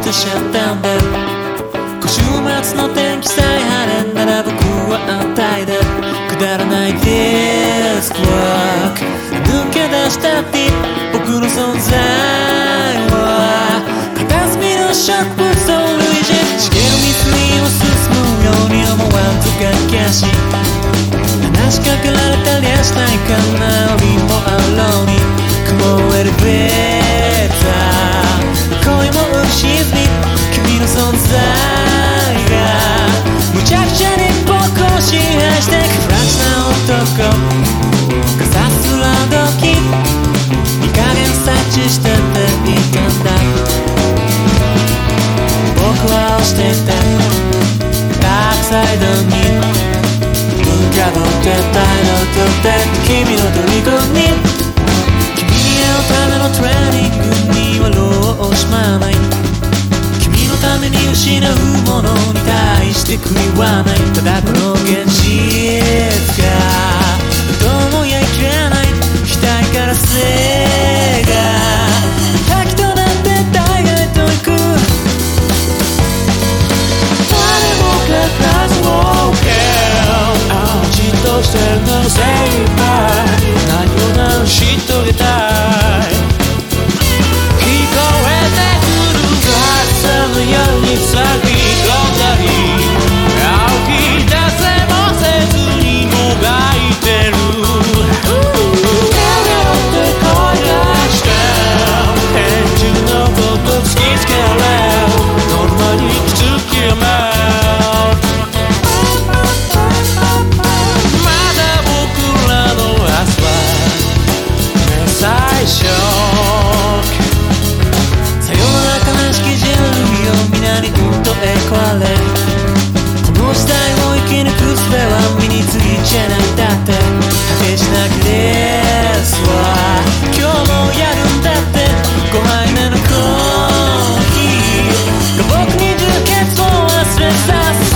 としちゃったんだ。今週末の天気さえ晴れんなら僕は安泰だ。くだらないデスクワーク抜け出したって僕の存在は片隅の植物を類似茂る水を進むように思わずがきゃし話しかけられたりはしないかな。檻もあろうに雲エレベーター恋も浮き沈み君の存在がむちゃくちゃに僕を支配してくフランスな男がさすら時いい加減察知してていたんだ。僕は押してたダークサイドに向かってたのとって君の虜に君に会うためのトレーニングには労を惜しまない。君のために失うものに対して悔いはない。ただこの現実がどうもやいきれない額から背が滝となって大概と行く誰もが数を受けじっとしてるの精一杯何を成し遂げたい。聞こえてくる風のように咲き込んだり青き出せもせずにもがいてる手をって声がして返事のこと突きつけられノルマにきつきやめまだ僕らの明日は最初さよなら悲しき人類を皆にうんと壊れこの時代を生き抜く術は身についちゃないだって果てしなくレースは今日もやるんだって5杯目のコーヒーが僕に充血を忘れさす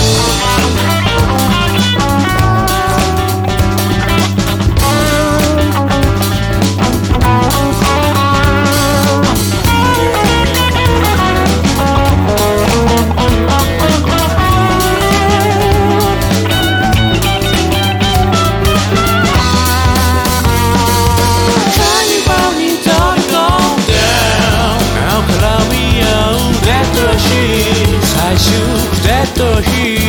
最終デッドヒー